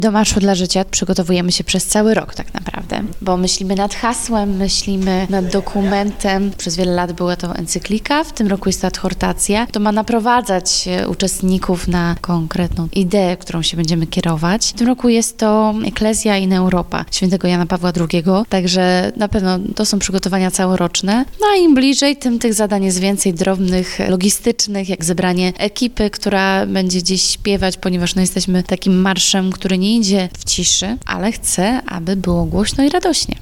Do Marszu dla Życia przygotowujemy się przez cały rok tak naprawdę, bo myślimy nad hasłem, myślimy nad dokumentem. Przez wiele lat była to encyklika, w tym roku jest to adhortacja. To ma naprowadzać uczestników na konkretną ideę, którą się będziemy kierować. W tym roku jest to Eklezja in Europa świętego Jana Pawła II, także na pewno to są przygotowania całoroczne. No a im bliżej, tym tych zadań jest więcej drobnych, logistycznych, jak zebranie ekipy, która będzie gdzieś śpiewać, ponieważ jesteśmy takim marszem, który nie idzie w ciszy, ale chce, aby było głośno i radośnie.